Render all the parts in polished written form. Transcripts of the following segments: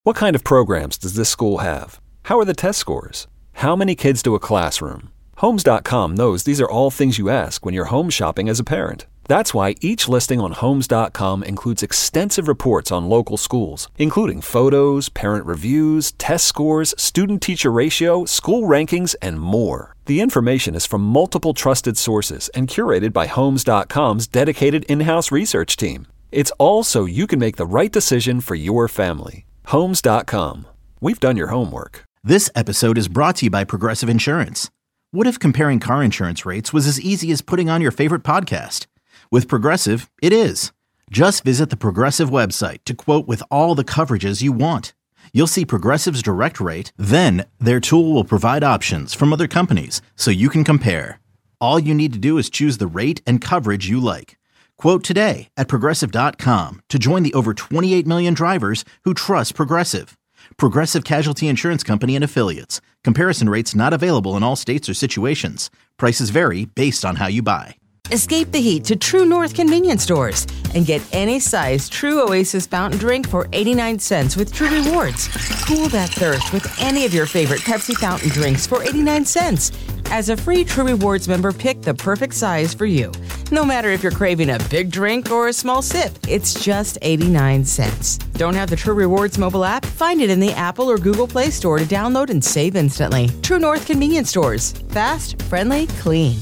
What kind of programs does this school have? How are the test scores? How many kids do a classroom? Homes.com knows these are all things you ask when you're home shopping as a parent. That's why each listing on Homes.com includes extensive reports on local schools, including photos, parent reviews, test scores, student-teacher ratio, school rankings, and more. The information is from multiple trusted sources and curated by Homes.com's dedicated in-house research team. It's all so you can make the right decision for your family. Homes.com. We've done your homework. This episode is brought to you by Progressive Insurance. What if comparing car insurance rates was as easy as putting on your favorite podcast? With Progressive, it is. Just visit the Progressive website to quote with all the coverages you want. You'll see Progressive's direct rate, then their tool will provide options from other companies so you can compare. All you need to do is choose the rate and coverage you like. Quote today at Progressive.com to join the over 28 million drivers who trust Progressive. Progressive Casualty Insurance Company and Affiliates. Comparison rates not available in all states or situations. Prices vary based on how you buy. Escape the heat to True North convenience stores and get any size True Oasis fountain drink for 89 cents with True Rewards. Cool that thirst with any of your favorite Pepsi fountain drinks for 89 cents. As a free True Rewards member, pick the perfect size for you. No matter if you're craving a big drink or a small sip, it's just 89 cents. Don't have the True Rewards mobile app? Find it in the Apple or Google Play Store to download and save instantly. True North convenience stores. Fast, friendly, clean.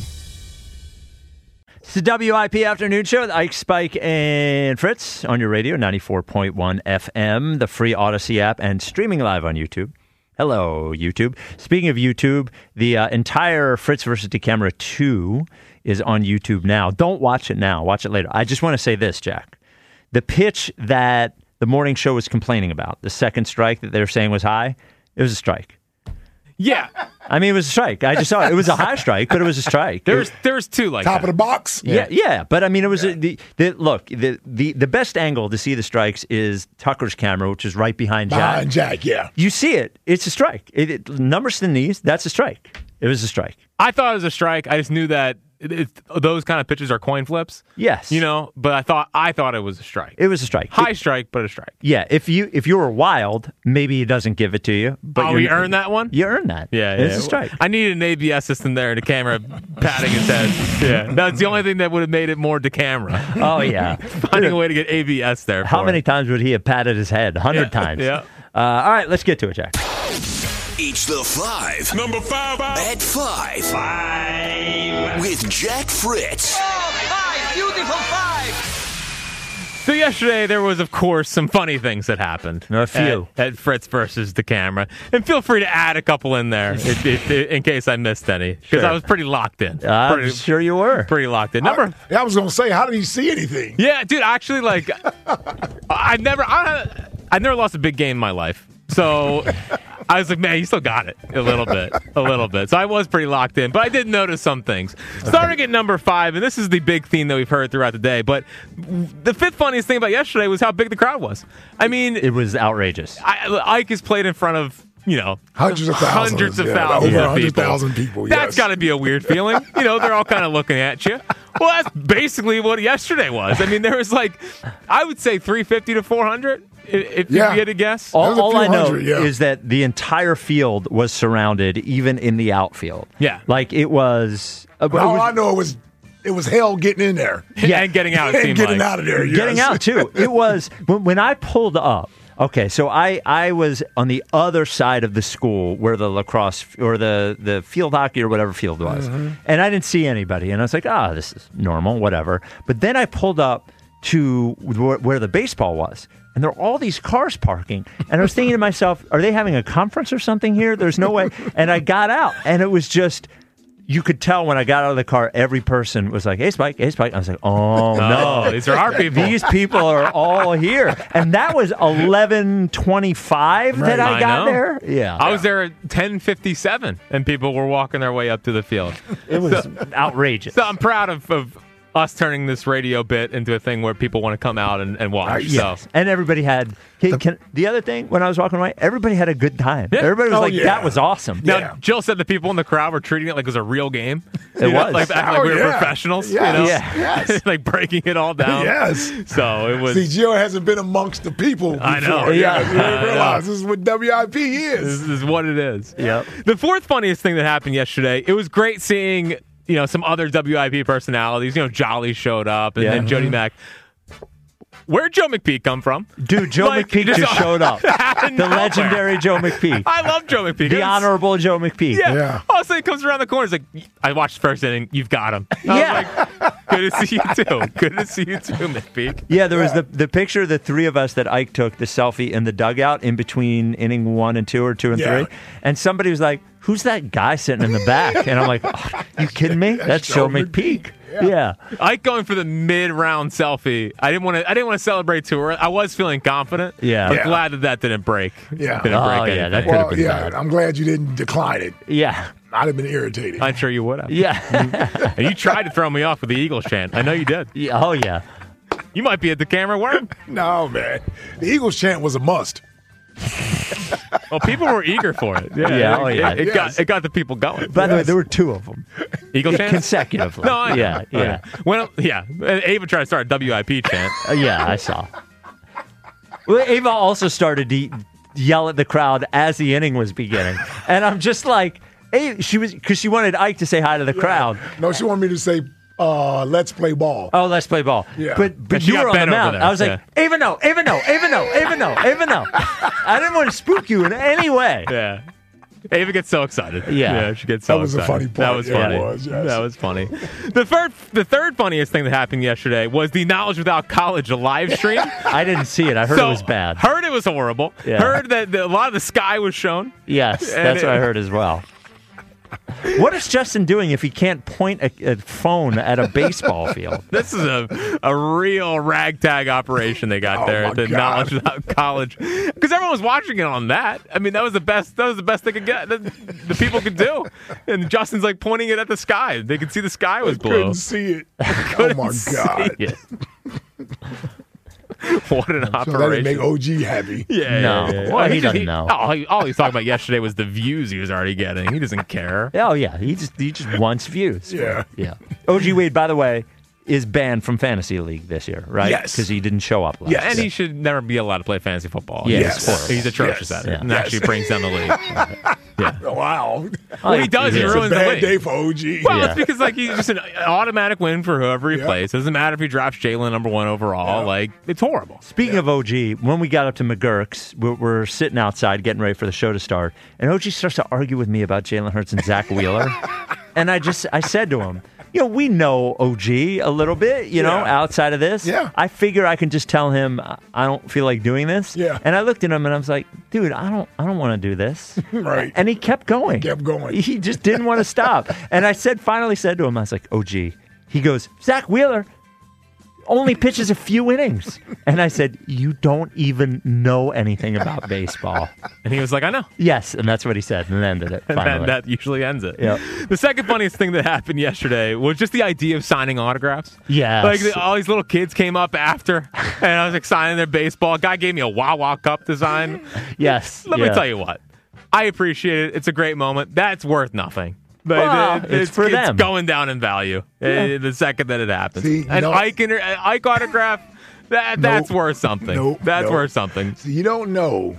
It's the WIP Afternoon Show with Ike, Spike, and Fritz on your radio, 94.1 FM, the free Odyssey app, and streaming live on YouTube. Hello, YouTube. Speaking of YouTube, the entire Fritz vs. DeCamera 2 is on YouTube now. Don't watch it now. Watch it later. I just want to say this, Jack. The pitch that the morning show was complaining about, the second strike that they were saying was high, it was a strike. Yeah. I mean, it was a strike. I just saw it. It was a high strike, but it was a strike. There was two like Top that. of the box? Yeah. But I mean, it was the best angle to see the strikes is Tucker's camera, which is right behind Jack. Behind Jack, yeah. You see it. It's a strike. Numbers to the knees. That's a strike. It was a strike. I thought it was a strike. I just knew that those kind of pitches are coin flips. Yes. But I thought it was a strike. It was a strike. High strike, but a strike. Yeah. If you were wild, maybe he doesn't give it to you. But you earned that one? You earned that. Yeah. It's a strike. I needed an ABS system there, the camera patting his head. Yeah. That's the only thing that would have made it more to camera. Oh, yeah. Finding a way to get ABS there. How many times would he have patted his head? 100 times. Yeah. All right, let's get to it, Jack. It's the 5. Number 5. At 5. 5. With Jack Fritz. Oh, 5. Beautiful 5. So yesterday there was, of course, some funny things that happened. A few. At Fritz versus DeCamera. And feel free to add a couple in there in case I missed any. Because I was pretty locked in. I'm sure you were. Pretty locked in. I was going to say, how did he see anything? Yeah, dude, actually, I never lost a big game in my life. So I was like, man, you still got it a little bit. So I was pretty locked in, but I did notice some things. Starting at number 5, and this is the big theme that we've heard throughout the day, but the fifth funniest thing about yesterday was how big the crowd was. I mean, it was outrageous. Ike has played in front of, hundreds of thousands of over people. 100,000 people. Yes. That's got to be a weird feeling. They're all kind of looking at you. Well, that's basically what yesterday was. I mean, there was I would say 350 to 400. If you had to guess. All I know is that the entire field was surrounded, even in the outfield. Yeah. It was... all I know it was hell getting in there. Yeah, and getting out, it seemed getting out of there, yes. Getting out, too. It was... When I pulled up, okay, so I was on the other side of the school where the lacrosse or the field hockey or whatever field was. Mm-hmm. And I didn't see anybody. And I was like, this is normal, whatever. But then I pulled up to where the baseball was. And there are all these cars parking. And I was thinking to myself, are they having a conference or something here? There's no way. And I got out. And it was just, you could tell when I got out of the car, every person was like, hey, Spike, hey, Spike. I was like, oh, no. These are our people. These people are all here. And that was 11:25 that I got there. Yeah. I was there at 10:57, and people were walking their way up to the field. It was outrageous. So I'm proud of us turning this radio bit into a thing where people want to come out and watch. Yes. So. And everybody had the other thing when I was walking away, everybody had a good time. Yeah. Everybody was yeah. that was awesome. Now, Jill said the people in the crowd were treating it like it was a real game. It was. Like we were professionals. Yes. You know? Yes. Like breaking it all down. Yes. So it was. See, Jill hasn't been amongst the people before. I know. Yeah. Yeah. You didn't realize this is what WIP is. This is what it is. Yep. The fourth funniest thing that happened yesterday, it was great seeing, some other WIP personalities. Jolly showed up and Jody Mack. Where'd Joe McPeak come from? Dude, Joe McPeak just showed up. The legendary Joe McPeak. I love Joe McPeak. The honorable Joe McPeak. Yeah. All of a sudden he comes around the corner. He's like, I watched the first inning. You've got him. I was like, good to see you too. Good to see you too, McPeak. Yeah, there was the picture of the three of us that Ike took, the selfie in the dugout in between inning 1 and 2 or 2 and 3. And somebody was like, who's that guy sitting in the back? And I'm like, you kidding me? That's Joe McPeak. Yeah. Ike going for the mid-round selfie. I didn't want to celebrate too early. I was feeling confident. Yeah. I'm glad that didn't break. Yeah. Didn't break anything. that could have been bad. I'm glad you didn't decline it. Yeah. I'd have been irritated. I'm sure you would have. Yeah. And you tried to throw me off with the Eagles chant. I know you did. Yeah. Oh, yeah. You might be at the camera worm. No, man. The Eagles chant was a must. Well, people were eager for it. Yeah, oh, yeah. It got the people going. By the way, there were 2 of them. Eagle chant? Consecutively. No, I know. Yeah. Well, yeah. Ava tried to start a WIP chant. Yeah, I saw. Well, Ava also started to yell at the crowd as the inning was beginning. And I'm just like, because she wanted Ike to say hi to the crowd. No, she wanted me to say, let's play ball. Oh, let's play ball. Yeah. But she you got were on the bent over mound. there. I was like, Ava, no. I didn't want to spook you in any way. Yeah. Ava gets so excited. Yeah. She gets so That was a excited. funny part. That was Yeah, funny. it was, yes. That was funny. The third funniest thing that happened yesterday was the Knowledge Without College live stream. I didn't see it. I heard it was bad. Heard it was horrible. Yeah. Heard that a lot of the sky was shown. Yes, that's what I heard as well. What is Justin doing if he can't point a phone at a baseball field? This is a real ragtag operation they got there my at the God. Knowledge Without College, because everyone was watching it on that. I mean, that was the best they could get. The people could do, and Justin's like pointing it at the sky. They could see the sky was blue. Couldn't see it. Oh, my God. Yeah. What an So that operation! didn't make OG happy. Yeah, No. yeah. Well, he doesn't know. All he was talking about yesterday was the views he was already getting. He doesn't care. Oh, yeah. He just wants views. Yeah. Yeah. OG Wade, by the way, is banned from Fantasy League this year, right? Yes. Because he didn't show up last Yeah, and year. he should never be allowed to play fantasy football. Yes. He's atrocious Yes. at it, Yeah. and actually brings down the league. Wow. Well, he does. He Yeah. It's a ruins the bad league. day for OG. Well, Yeah. it's because he's just an automatic win for whoever he Yeah. plays. It doesn't matter if he drafts Jalen number 1 overall. Yeah. Like, it's horrible. Speaking of OG, when we got up to McGurk's, we're sitting outside getting ready for the show to start, and OG starts to argue with me about Jalen Hurts and Zach Wheeler. And I said to him, we know OG a little bit, outside of this. Yeah. I figure I can just tell him I don't feel like doing this. Yeah. And I looked at him and I was like, dude, I don't want to do this. Right. And he kept going. Kept going. He just didn't want to stop. And I finally said to him, I was like, OG. He goes, Zach Wheeler only pitches a few innings. And I said, you don't even know anything about baseball. And he was like, I know. Yes, and that's what he said, and ended it And finally. that usually ends it. Yep. The second funniest thing that happened yesterday was just the idea of signing autographs. Yes. Like, all these little kids came up after, and I was like signing their baseball. A guy gave me a Wawa Cup design. Yes. Let me tell you what. I appreciate it. It's a great moment. That's worth nothing. But Well, it's for them. It's going down in value the second that it happens. See, An Ike autograph, that's worth something. Nope, That's nope. worth something. So you don't know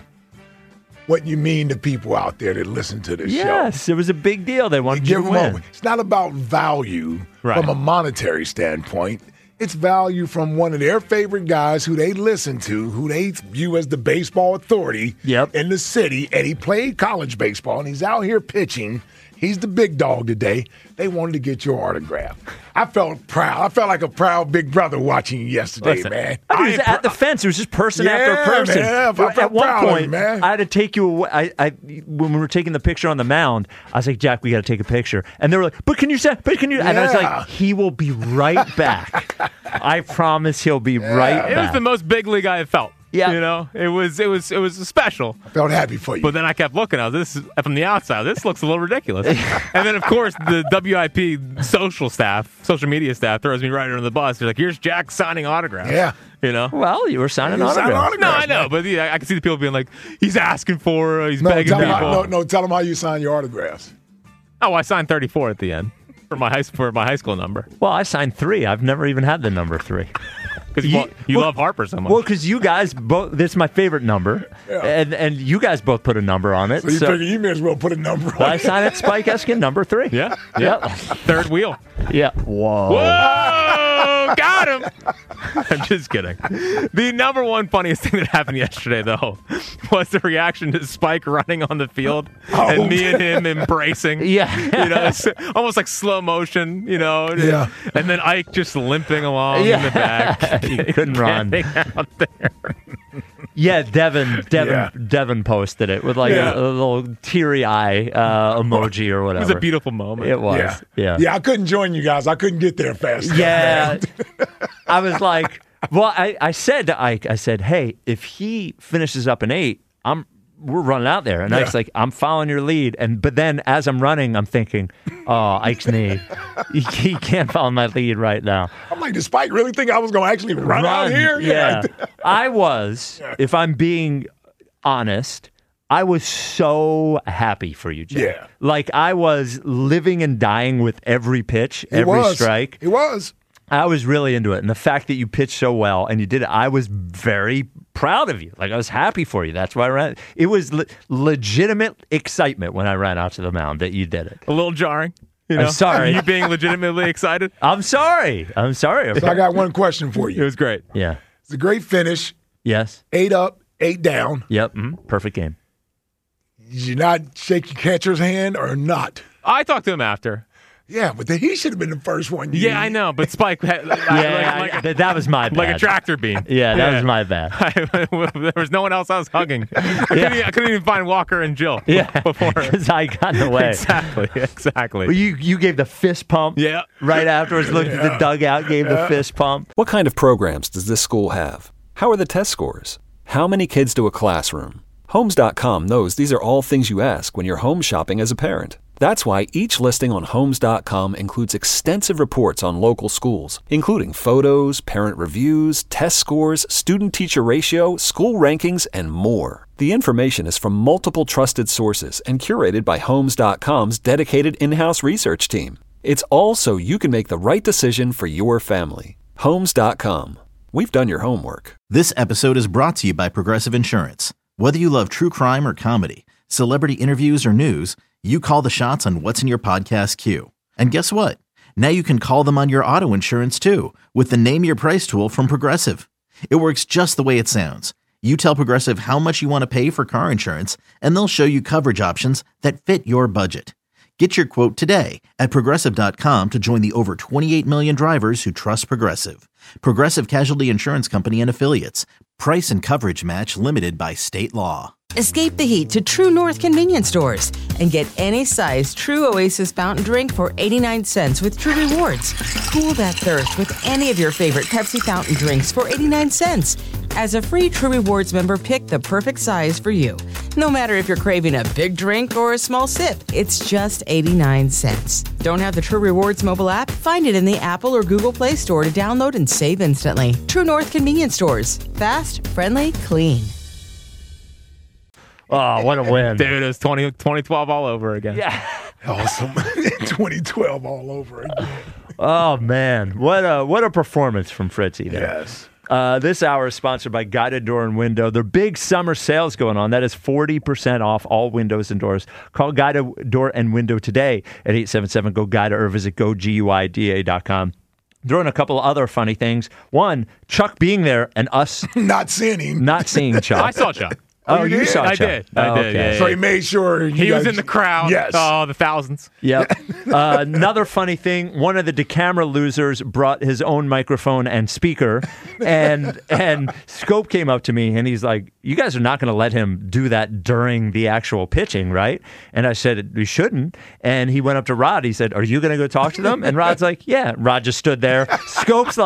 what you mean to people out there that listen to this show. Yes, it was a big deal. They wanted you Give to them win. It's not about value Right. from a monetary standpoint. It's value from one of their favorite guys who they listen to, who they view as the baseball authority in the city. And he played college baseball, and he's out here pitching. He's the big dog today. They wanted to get your autograph. I felt proud. I felt like a proud big brother watching you yesterday, Listen, man. It was at the fence. It was just person after Yeah, person. man. I felt At one proud of point, you, man. I had to take you away. When we were taking the picture on the mound, I was like, Jack, we got to take a picture. And they were like, but can you say? And I was Yeah. like, he will be right back. I promise he'll be right It was back. the most big league I have felt. Yeah. You know, it was special. I felt happy for you. But then I kept looking. This is from the outside. This looks a little ridiculous. And then, of course, the WIP social media staff, throws me right under the bus. They're like, "Here's Jack signing autographs." Yeah. You know. Well, you were signing autographs. No, I know, but I can see the people being like, "He's asking for, he's begging tell people." him tell him how you sign your autographs. Oh, I signed 34 at the end for my high school number. Well, I signed 3. I've never even had the number 3. Because you love Harper so much. Well, because you guys both, this is my favorite number, and you guys both put a number on it. So you figure you may as well put a number on I it. signed at Spike Eskin, number 3. Yeah. Third wheel. Yeah. Whoa. Whoa! Got him! I'm just kidding. The number one funniest thing that happened yesterday, though, was the reaction to Spike running on the field and me and him embracing. Yeah. You know, it's almost like slow motion, you know. Yeah. And then Ike just limping along in the back. He couldn't run. Out there. Yeah, Devin posted it with like a little teary eye emoji or whatever. It was a beautiful moment. It was. Yeah. I couldn't join you guys. I couldn't get there fast enough. Yeah. Man. I was like, well, I said to Ike, I said, hey, if he finishes up an 8, we're running out there. And Ike's like, I'm following your lead. But then as I'm running, I'm thinking, oh, Ike's knee. He can't follow my lead right now. I'm like, did Spike really think I was going to actually run out here? Yeah. I was, if I'm being honest, I was so happy for you, Jack. Yeah. Like I was living and dying with every pitch, every strike. It was. I was really into it. And the fact that you pitched so well and you did it, I was very proud of you. Like, I was happy for you. That's why I ran. It was legitimate excitement when I ran out to the mound that you did it. A little jarring. You know? I'm sorry. You being legitimately excited? I'm sorry. So I got one question for It you. was great. Yeah. It's a great finish. Yes. 8 up, 8 down. Yep. Perfect game. Did you not shake your catcher's hand or not? I talked to him after. Yeah, but he should have been the first one. Yeah, I know, but Spike had That was my bad. like a tractor bean. Yeah, that was my bad. There was no one else I was hugging. I couldn't even find Walker and Jill. Before because I got in the way. Exactly. Well, you gave the fist pump. Yeah. Right afterwards, looked at the dugout, gave the fist pump. What kind of programs does this school have? How are the test scores? How many kids do a classroom? Homes.com knows these are all things you ask when you're home shopping as a parent. That's why each listing on Homes.com includes extensive reports on local schools, including photos, parent reviews, test scores, student-teacher ratio, school rankings, and more. The information is from multiple trusted sources and curated by Homes.com's dedicated in-house research team. It's all so you can make the right decision for your family. Homes.com. We've done your homework. This episode is brought to you by Progressive Insurance. Whether you love true crime or comedy, celebrity interviews or news, you call the shots on what's in your podcast queue. And guess what? Now you can call them on your auto insurance too with the Name Your Price tool from Progressive. It works just the way it sounds. You tell Progressive how much you want to pay for car insurance, and they'll show you coverage options that fit your budget. Get your quote today at Progressive.com to join the over 28 million drivers who trust Progressive. Progressive Casualty Insurance Company and Affiliates. Price and coverage match limited by state law. Escape the heat to True North convenience stores and get any size True Oasis fountain drink for 89 cents with True Rewards. Cool that thirst with any of your favorite Pepsi fountain drinks for 89 cents. As a free True Rewards member, pick the perfect size for you. No matter if you're craving a big drink or a small sip, it's just 89 cents. Don't have the True Rewards mobile app? Find it in the Apple or Google Play Store to download and save instantly. True North convenience stores. Fast, friendly, clean. Oh, what a win. Dude, it was 2012 all over again. Yeah. Awesome. 2012 all over again. Oh, man. What a performance from Fritzy there. Yes. This hour is sponsored by Guided Door and Window. Their big summer sales going on. That is 40% off all windows and doors. Call Guided Door and Window today at 877-GO-GUIDA or visit GoGUIDA.com. Throw in a couple of other funny things. One, Chuck being there and us not seeing him. Not seeing Chuck. I saw Chuck. Oh, you saw Chuck. I did. Yeah, so he made sure he was in the crowd. Yes. Oh, the thousands. Yep. Another funny thing, one of the DeCamera losers brought his own microphone and speaker, and Scope came up to me, and he's like, you guys are not going to let him do that during the actual pitching, right? And I said, we shouldn't. And he went up to Rod. He said, are you going to go talk to them? And Rod's like, yeah. Rod just stood there. Scope's like,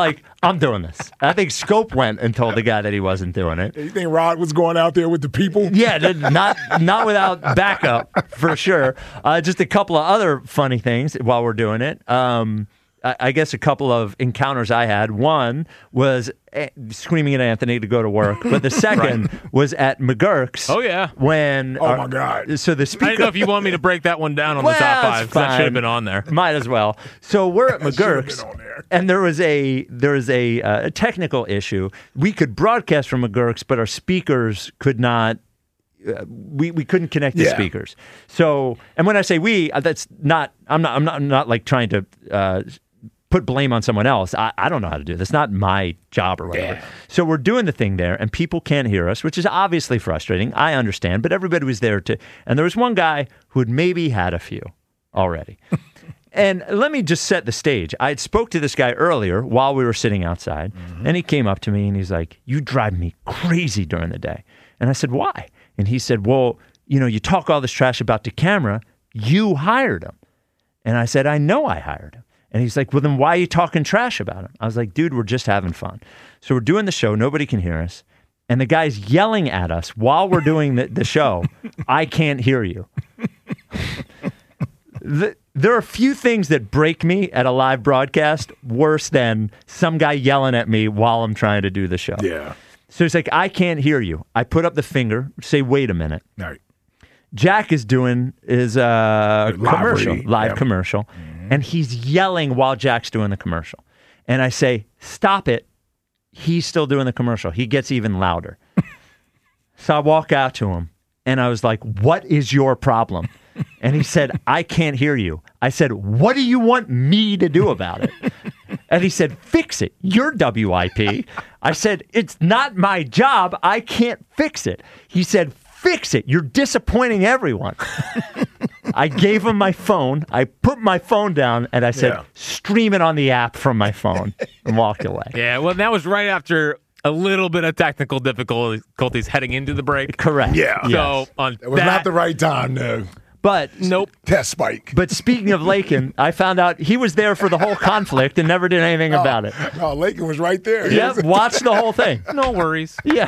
I'm doing this. I think Scope went and told the guy that he wasn't doing it. You think Rod was going out there with the people? Yeah, not without backup, for sure. Just a couple of other funny things while we're doing it. I guess a couple of encounters I had. One was screaming at Anthony to go to work, but the second was at McGurk's. Oh, yeah. When my God. So the speaker. I didn't know if you want me to break that one down on the top five, because that should have been on there. Might as well. So we're at McGurk's, been on there. and there was a technical issue. We could broadcast from McGurk's, but our speakers could not. We couldn't connect the speakers. So, and when I say we, that's not. I'm not like trying to put blame on someone else. I don't know how to do this. It's not my job or whatever. Yeah. So we're doing the thing there, and people can't hear us, which is obviously frustrating. I understand, but everybody was there to. And there was one guy who had maybe had a few already. And let me just set the stage. I had spoke to this guy earlier while we were sitting outside, and he came up to me and he's like, "You drive me crazy during the day." And I said, "Why?" And he said, "Well, you talk all this trash about the camera. You hired him." And I said, "I know I hired him." And he's like, "Well, then why are you talking trash about him?" I was like, "Dude, we're just having fun." So we're doing the show. Nobody can hear us. And the guy's yelling at us while we're doing the show. "I can't hear you." There are a few things that break me at a live broadcast worse than some guy yelling at me while I'm trying to do the show. Yeah. So he's like, "I can't hear you." I put up the finger, say, "Wait a minute." All right. Jack is doing his live commercial, and he's yelling while Jack's doing the commercial. And I say, "Stop it." He's still doing the commercial. He gets even louder. So I walk out to him, and I was like, "What is your problem?" And he said, "I can't hear you." I said, "What do you want me to do about it?" And he said, "Fix it. You're WIP." I said, "It's not my job. I can't fix it." He said, "Fix it. You're disappointing everyone." I gave him my phone. I put my phone down, and I said, "Stream it on the app from my phone," and walked away. Yeah, well, that was right after a little bit of technical difficulties heading into the break. Correct. Yeah. So it was not the right time, no. But nope. Test spike. But speaking of Lakin, I found out he was there for the whole conflict and never did anything about it. No, Lakin was right there. Yep, watched the whole thing. No worries. Yeah.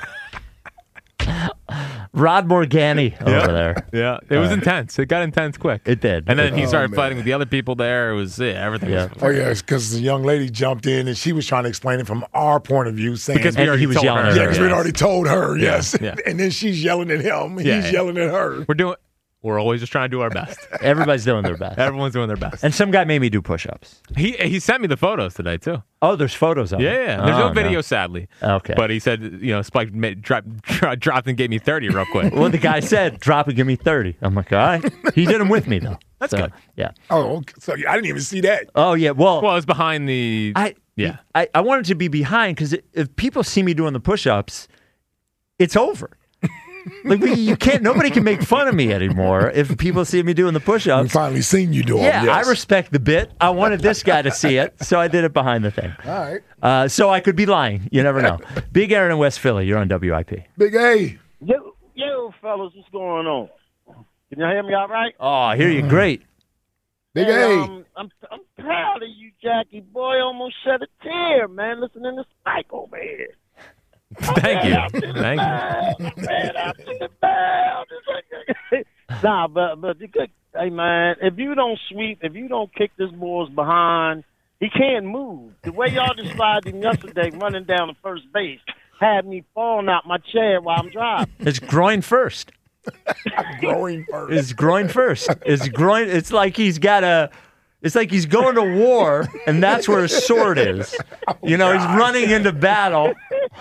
Rod Morgani over there. Yeah, it was intense. It got intense quick. It did. And then he started fighting with the other people there. It was everything. Yeah. Oh, yeah, because the young lady jumped in and she was trying to explain it from our point of view, saying because we already told her. Yeah, because we'd already told her, yes. Yeah. And then she's yelling at him. He's yelling at her. We're always just trying to do our best. Everybody's doing their best. Everyone's doing their best. And some guy made me do push-ups. He sent me the photos today, too. Oh, there's photos of it. Yeah. There's no video, sadly. Okay. But he said, Spike dropped and gave me 30 real quick. Well, the guy said, "Drop and give me 30. I'm like, all right. He did them with me, though. That's good. Yeah. Oh, okay. So I didn't even see that. Oh, yeah. Well, it was behind the... I wanted to be behind because if people see me doing the push-ups, it's over. Like you can't. Nobody can make fun of me anymore if people see me doing the push-ups. We've finally seen you do them. Yeah, yes. I respect the bit. I wanted this guy to see it, so I did it behind the thing. All right. So I could be lying. You never know. Big Aaron in West Philly. You're on WIP. Big A. Yo, fellas, what's going on? Can you hear me all right? Oh, I hear you. Great. Big A. I'm proud of you, Jackie. Boy, almost shed a tear, man, listening to Spike over here. Thank you. Thank you. Man, I took it down. Nah, but you could, hey, man, if you don't sweep, if you don't kick this boy's behind, he can't move. The way y'all described him yesterday running down the first base had me falling out my chair while I'm driving. It's groin first. Groin first. It's groin first. It's groin. It's like he's got a... It's like he's going to war, and that's where his sword is. He's running into battle.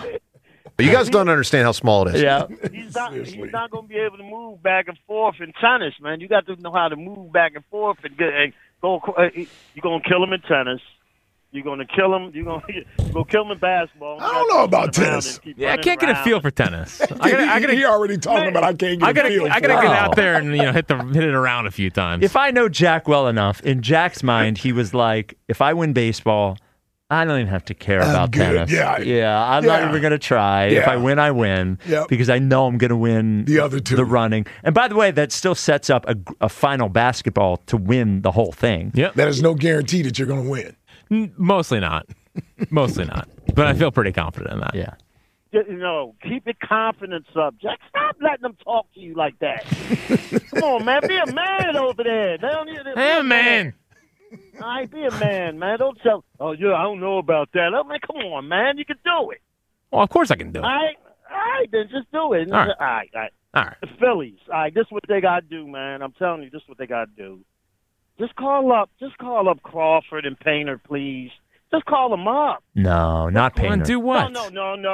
But you guys don't understand how small it is. Yeah. He's not going to be able to move back and forth in tennis, man. You got to know how to move back and forth and go. You're going to kill him in tennis. You're going to kill him. You're going to kill him in basketball. I don't know about tennis. Yeah, I can't get a feel for tennis. He already talking about I can't get a feel for it. I got to get out there and hit it around a few times. If I know Jack well enough, in Jack's mind, he was like, if I win baseball, I don't even have to care about tennis. Yeah, I'm not even going to try. Yeah. If I win, I win. Yep. Because I know I'm going to win the other two. The running. And by the way, that still sets up a final basketball to win the whole thing. Yep. That is no guarantee that you're going to win. Mostly not. Mostly not. But I feel pretty confident in that. Yeah. Keep your confidence up. Jack, stop letting them talk to you like that. Come on, man. Be a man over there. Hey, man. All right, be a man, man. Don't tell, I don't know about that. Oh, man, come on, man. You can do it. Well, of course I can do it. All right, then just do it. All right. All right. The Phillies. All right, this is what they got to do, man. I'm telling you, this is what they got to do. Just call up Crawford and Painter, please. Just call them up. No, not Painter. Do what? No.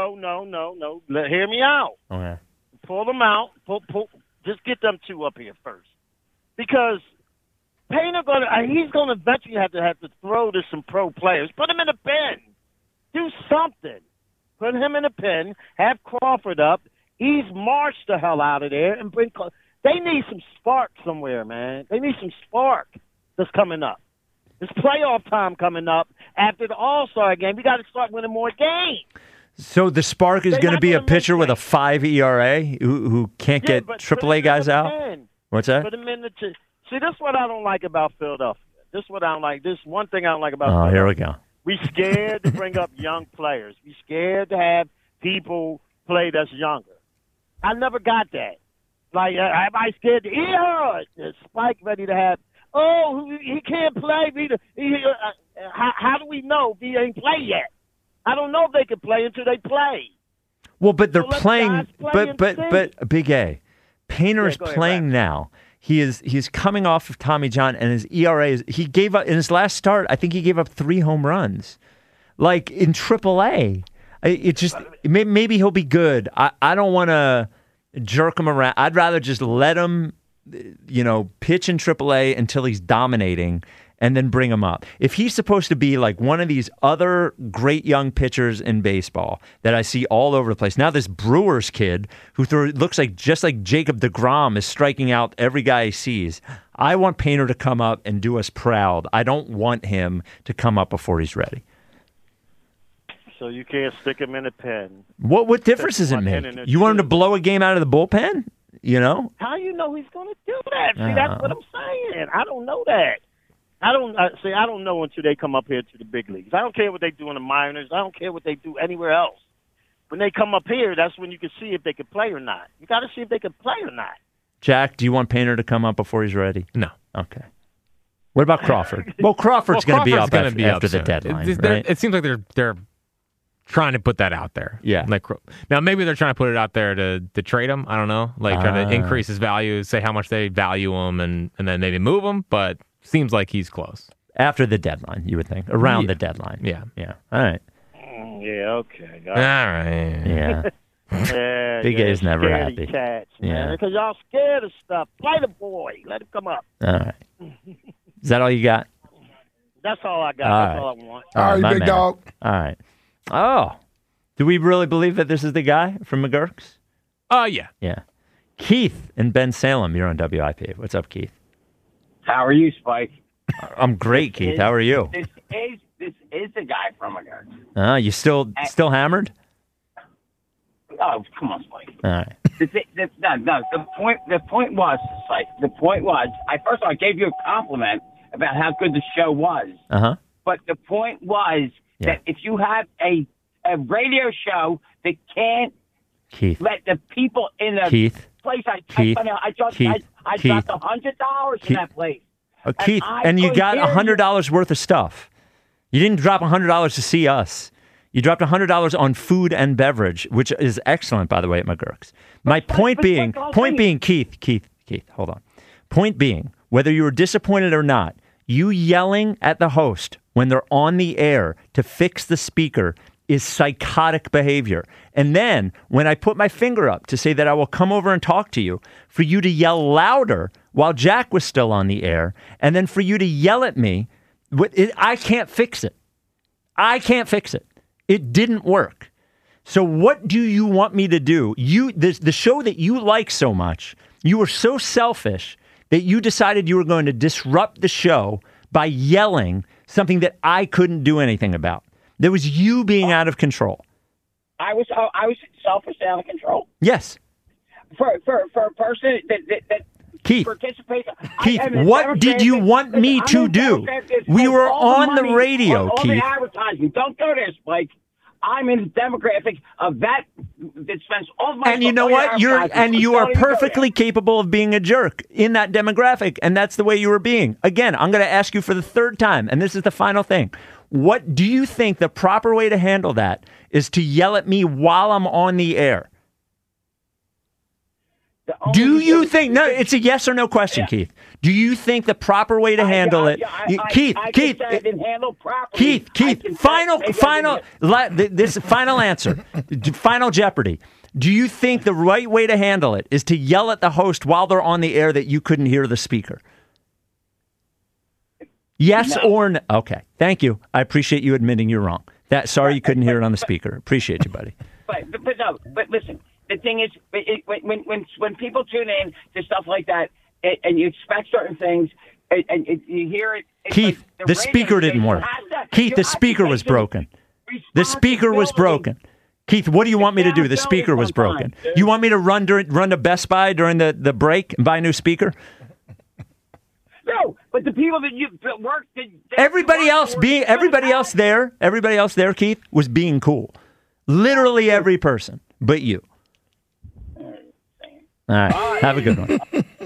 Hear me out. Okay. Pull them out. Just get them two up here first, because Painter he's gonna eventually have to throw to some pro players. Put him in a pen. Do something. Put him in a pen. Have Crawford up. He's marched the hell out of there and bring. They need some spark somewhere, man. They need some spark that's coming up. It's playoff time coming up. After the All-Star game, we got to start winning more games. So the spark is going to be a pitcher with a 5 ERA who can't get AAA guys out? What's that? Put him in See, this is what I don't like about Philadelphia. This is what I don't like. This is one thing I don't like about Philadelphia. Here we go. We scared to bring up young players. We scared to have people play that's younger. I never got that. Like, am I scared to Spike ready to have, he can't play. How do we know if he ain't play yet? I don't know if they can play until they play. Well, but they're playing. But Big A, Painter is playing now. He's coming off of Tommy John, and his ERA he gave up in his last start. I think he gave up 3 home runs. Like in AAA, maybe he'll be good. I don't want to jerk him around. I'd rather just let him, pitch in AAA until he's dominating, and then bring him up. If he's supposed to be like one of these other great young pitchers in baseball that I see all over the place. Now this Brewers kid who looks like just like Jacob deGrom is striking out every guy he sees. I want Painter to come up and do us proud. I don't want him to come up before he's ready. So you can't stick him in a pen. What difference does it make? You want him to blow a game out of the bullpen? How you know he's going to do that? See, that's what I'm saying. I don't know that. I don't know until they come up here to the big leagues. I don't care what they do in the minors. I don't care what they do anywhere else. When they come up here, that's when you can see if they can play or not. You got to see if they can play or not. Jack, do you want Painter to come up before he's ready? No. Okay. What about Crawford? Well, Crawford's going to be up after the deadline. Right? It seems like they're trying to put that out there. Yeah. Now, maybe they're trying to put it out there to trade him. I don't know. Like, try to increase his value, say how much they value him, and then maybe move him. But seems like he's close. After the deadline, you would think. Around the deadline. Yeah. All right. Yeah, okay. All right. Yeah. Big A's never happy. Cats, man, because y'all scared of stuff. Play the boy. Let him come up. All right. Is that all you got? That's all I got. That's all I want. All right, big dog. All right. Oh. Do we really believe that this is the guy from McGurk's? Yeah. Yeah. Keith in Ben Salem, you're on WIP. What's up, Keith? How are you, Spike? I'm great, Keith. How are you? This is the guy from McGurk's. You still hammered? Oh, come on, Spike. All right. No. The point was, Spike. The point was, first of all, I gave you a compliment about how good the show was. But the point was that if you have a radio show that can't let the people in the place, I dropped $100 in that place. Keith, and you got $100 worth of stuff. You didn't drop $100 to see us. You dropped $100 on food and beverage, which is excellent, by the way, at McGurk's. My point being, Keith, hold on. Point being, whether you were disappointed or not, you yelling at the host when they're on the air to fix the speaker is psychotic behavior. And then when I put my finger up to say that I will come over and talk to you, for you to yell louder while Jack was still on the air, and then for you to yell at me, I can't fix it. I can't fix it. It didn't work. So what do you want me to do? The show that you like so much, you were so selfish that you decided you were going to disrupt the show by yelling something that I couldn't do anything about. There was you being out of control. I was selfish and out of control. Yes. For a person that Keith, participate. Keith, what did you want me to do? We were on the radio, all Keith. the advertising. Don't go there, Spike. I'm in the demographic of that spends all of my. And you know what? You are perfectly capable of being a jerk in that demographic, and that's the way you were being. Again, I'm going to ask you for the third time, and this is the final thing. What do you think the proper way to handle that is to yell at me while I'm on the air? Do you think? No, it's a yes or no question, Keith. Do you think the proper way to handle it, Keith? Keith, I didn't handle properly. Keith. Final answer. Final Jeopardy. Do you think the right way to handle it is to yell at the host while they're on the air that you couldn't hear the speaker? Yes or no? Okay. Thank you. I appreciate you admitting you're wrong. Sorry you couldn't hear it on the speaker. Appreciate you, buddy. But listen. The thing is, when people tune in to stuff like that, and you expect certain things, and you hear it, Keith, like the speaker didn't work. Keith, the speaker was broken. The speaker was broken. Keith, what do you want me to do? The speaker was broken. You want me to run to Best Buy during the break and buy a new speaker? No, but the people that you work, everybody else there, Keith, was being cool. Literally every person, but you. All right. Have a good one.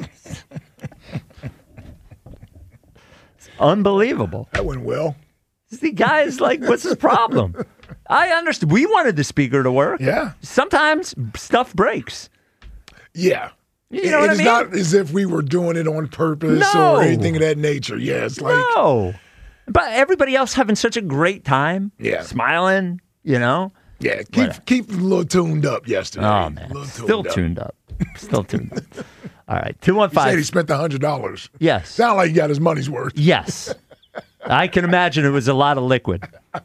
It's unbelievable. That went well. The guy's like, what's his problem? I understand. We wanted the speaker to work. Yeah. Sometimes stuff breaks. Yeah. You know what I mean? It's not as if we were doing it on purpose or anything of that nature. Yeah, it's like. No. But everybody else having such a great time. Yeah. Smiling, you know? Yeah. Keep a little tuned up yesterday. Oh, man. Still tuned up. Still tuned up. All right. 215. He said he spent the $100. Yes. Sound like he got his money's worth. Yes. I can imagine it was a lot of liquid.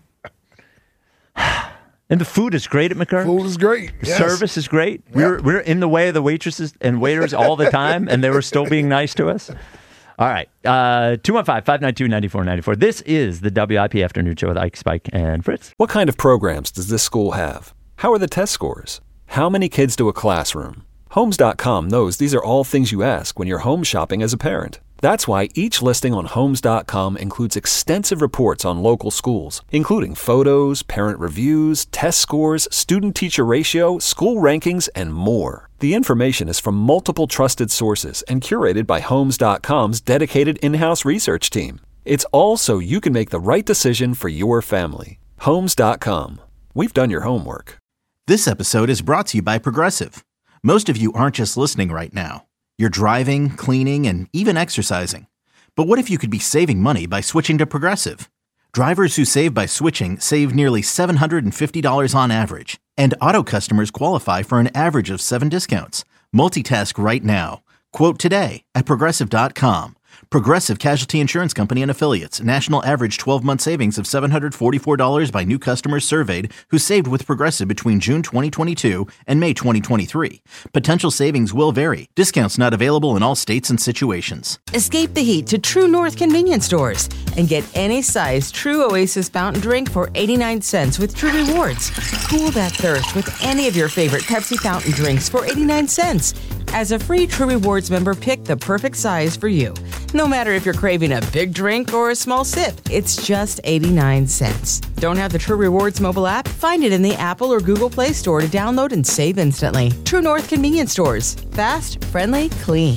And the food is great at McCurry. Food is great. The service is great. Yep. We're in the way of the waitresses and waiters all the time, and they were still being nice to us. All right. 215-592-9494. This is the WIP Afternoon Show with Ike, Spike, and Fritz. What kind of programs does this school have? How are the test scores? How many kids do a classroom? Homes.com knows these are all things you ask when you're home shopping as a parent. That's why each listing on Homes.com includes extensive reports on local schools, including photos, parent reviews, test scores, student-teacher ratio, school rankings, and more. The information is from multiple trusted sources and curated by Homes.com's dedicated in-house research team. It's all so you can make the right decision for your family. Homes.com. We've done your homework. This episode is brought to you by Progressive. Most of you aren't just listening right now. You're driving, cleaning, and even exercising. But what if you could be saving money by switching to Progressive? Drivers who save by switching save nearly $750 on average. And auto customers qualify for an average of 7 discounts. Multitask right now. Quote today at Progressive.com. Progressive Casualty Insurance Company and Affiliates. National average 12-month savings of $744 by new customers surveyed who saved with Progressive between June 2022 and May 2023. Potential savings will vary. Discounts not available in all states and situations. Escape the heat to True North convenience stores and get any size True Oasis fountain drink for 89 cents with True Rewards. Cool that thirst with any of your favorite Pepsi fountain drinks for 89 cents. As a free True Rewards member, pick the perfect size for you. No matter if you're craving a big drink or a small sip, it's just 89 cents. Don't have the True Rewards mobile app? Find it in the Apple or Google Play Store to download and save instantly. True North convenience stores. Fast, friendly, clean.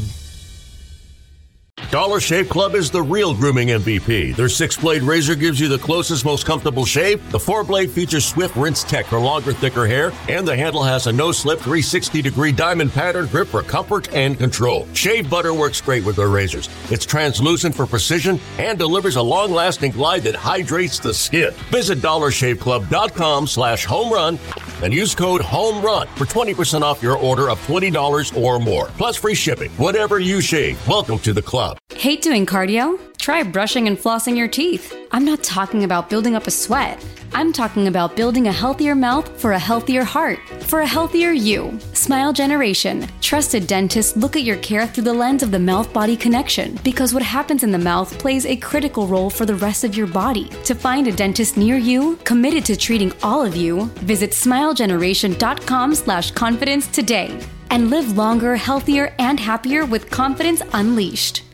Dollar Shave Club is the real grooming MVP. Their 6-blade razor gives you the closest, most comfortable shave. The 4-blade features swift rinse tech for longer, thicker hair. And the handle has a no-slip 360-degree diamond pattern grip for comfort and control. Shave butter works great with their razors. It's translucent for precision and delivers a long-lasting glide that hydrates the skin. Visit DollarShaveClub.com/homerun and use code HOMERUN for 20% off your order of $20 or more. Plus free shipping. Whatever you shave, welcome to the club. Hate doing cardio? Try brushing and flossing your teeth. I'm not talking about building up a sweat. I'm talking about building a healthier mouth for a healthier heart, for a healthier you. Smile Generation. Trusted dentists look at your care through the lens of the mouth-body connection, because what happens in the mouth plays a critical role for the rest of your body. To find a dentist near you, committed to treating all of you, visit smilegeneration.com/confidence today. and live longer, healthier, and happier with confidence unleashed.